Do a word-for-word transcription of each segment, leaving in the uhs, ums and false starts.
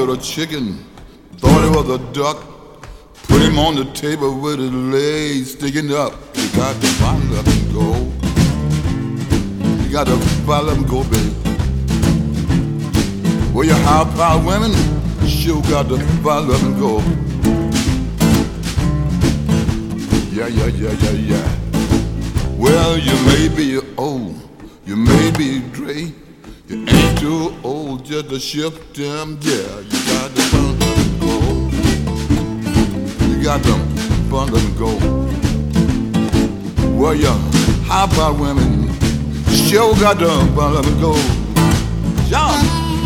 with a chicken, thought it was a duck. Put him on the table with his legs sticking up. You got to bottle up and go. You got to bottle up and go, baby. Well, you high power women, sure got to bottle up and go. Yeah, yeah, yeah, yeah, yeah. Well, you may be old, you may be Dre. You ain't too old just to shift them, yeah. You got to bundle up and go. You got to bundle up and go. Well, you high power women, sure got to bundle up and go. Jump!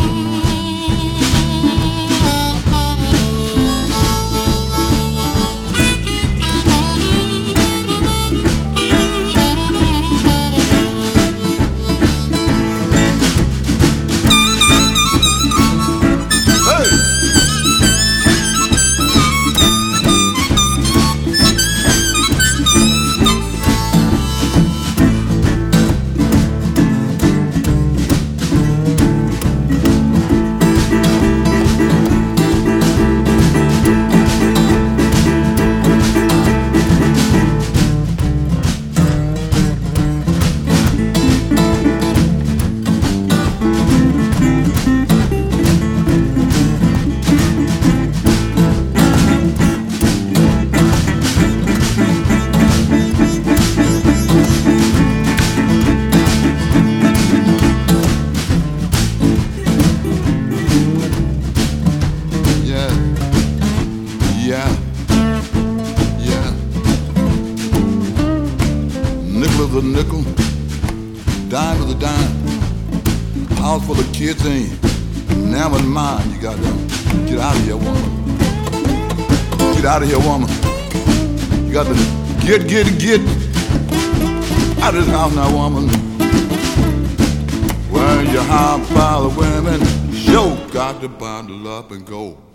Yeah, yeah. Nickel is a nickel, dime is a dime. House for the kids ain't never mine. You got to get out of here, woman. Get out of here, woman. You got to get, get, get out of this house now, woman. Well, you high pile of women, sure got to bundle up and go.